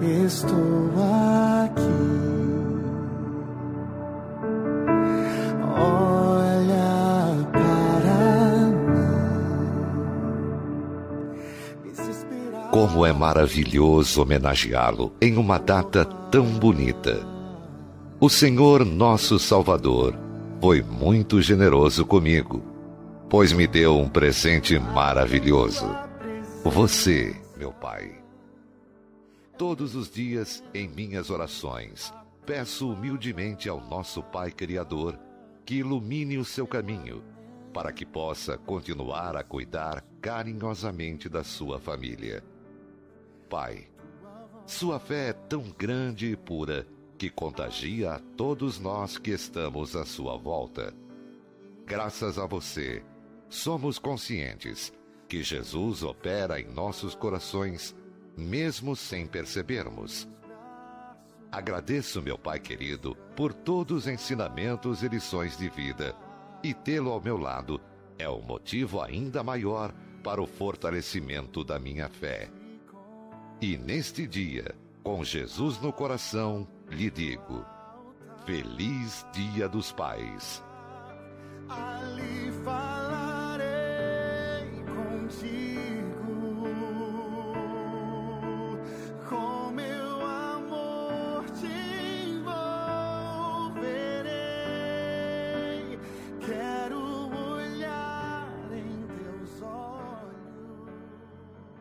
estou aqui. Olha para mim. Como é maravilhoso homenageá-lo em uma data tão bonita. O Senhor nosso Salvador foi muito generoso comigo, pois me deu um presente maravilhoso. Você, meu Pai. Todos os dias, em minhas orações, peço humildemente ao nosso Pai Criador que ilumine o seu caminho, para que possa continuar a cuidar carinhosamente da sua família. Pai, sua fé é tão grande e pura que contagia a todos nós que estamos à sua volta. Graças a você, somos conscientes que Jesus opera em nossos corações, mesmo sem percebermos. Agradeço, meu Pai querido, por todos os ensinamentos e lições de vida, e tê-lo ao meu lado é um motivo ainda maior para o fortalecimento da minha fé. E neste dia, com Jesus no coração, lhe digo: Feliz Dia dos Pais. Ali falarei contigo.